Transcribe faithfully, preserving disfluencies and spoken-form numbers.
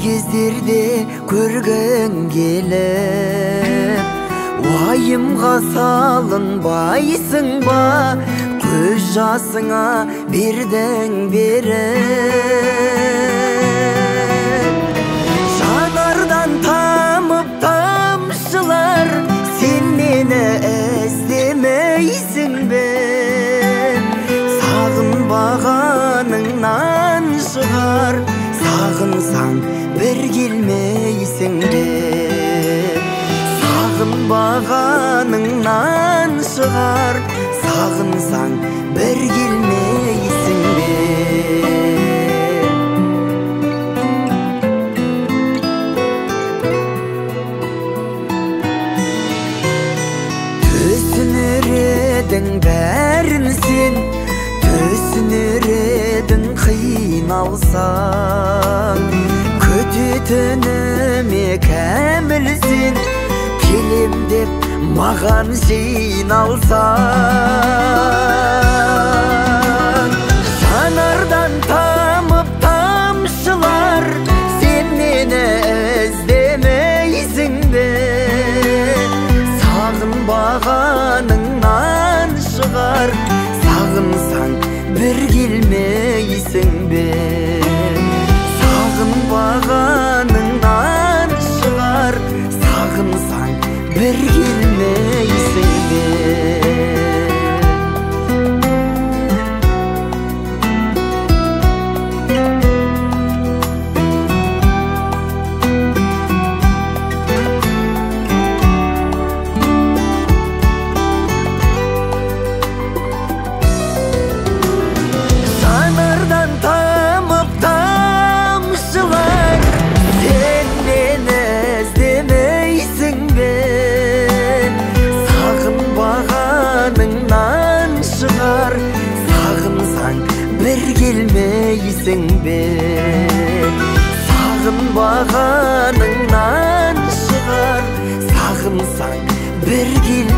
кездерде көргің келіп, уайымға салынбайсың ба, көз жасыңа бердің беріп. Жанардан тамып тамшылар, сен мені іздемейсің бе? Сағынбағаныңнан шығар, сағынсаң бір келмейсің бе? Сағынбағаныңнан шығар, сағынсаң бір келмейсің бе? Түсінер едің бәрін сен, түсінер едің қиналсаң, күтетініме кәміл сен, келем деп маған жиналсаң. Жанардан тамып тамшылар, сен мені іздемейсің бе? Сағынбағаныңнан шығар, сағынсаң бір келмейсің бе? Сағынбағаныңнан шығар, сағынсаң бір келмейсің бе? Жанардан тамып тамшылар, сен мені іздемейсің бе? Сағынбағаныңнан шығар, сағынсаң бір келмейсің бе? Сағынбағаныңнан шығар, сағынсаң бір келмейсің бе?